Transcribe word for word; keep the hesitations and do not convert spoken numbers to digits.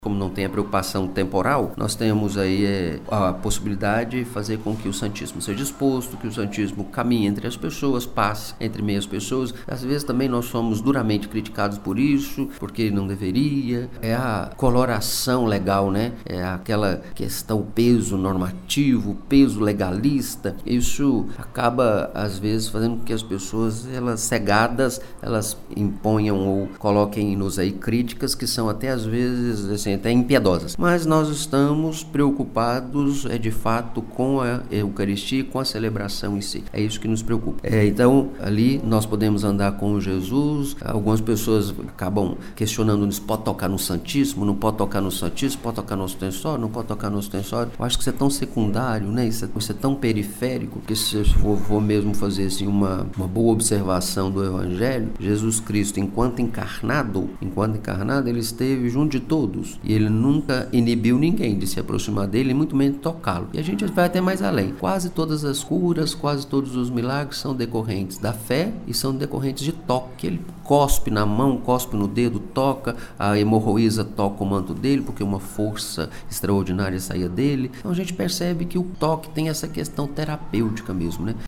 Como não tem a preocupação temporal, nós temos aí é, a possibilidade de fazer com que o Santíssimo seja exposto, que o Santíssimo caminhe entre as pessoas, passe entre meias pessoas. Às vezes também nós somos duramente criticados por isso, porque não deveria. É a coloração legal, né? É aquela questão, o peso normativo, o peso legalista. Isso acaba, às vezes, fazendo com que as pessoas, elas cegadas, elas imponham ou coloquem-nos aí críticas que são até, às vezes, assim, até impiedosas. Mas nós estamos preocupados, é de fato, com a Eucaristia, com a celebração em si. É isso que nos preocupa. É, então, ali nós podemos andar com Jesus. Algumas pessoas acabam questionando: se pode tocar no Santíssimo, não pode tocar no Santíssimo, pode tocar no ostensório, não pode tocar no ostensório. Eu acho que isso é tão secundário, né? Isso é, isso é tão periférico, que se eu for, for mesmo fazer assim, uma, uma boa observação do Evangelho, Jesus Cristo, enquanto encarnado, enquanto encarnado, ele esteve junto de todos. E ele nunca inibiu ninguém de se aproximar dele, e muito menos tocá-lo. E a gente vai até mais além. Quase todas as curas, quase todos os milagres são decorrentes da fé e são decorrentes de toque. Ele cospe na mão, cospe no dedo, toca, a hemorroísa toca o manto dele, porque uma força extraordinária saía dele. Então a gente percebe que o toque tem essa questão terapêutica mesmo, né?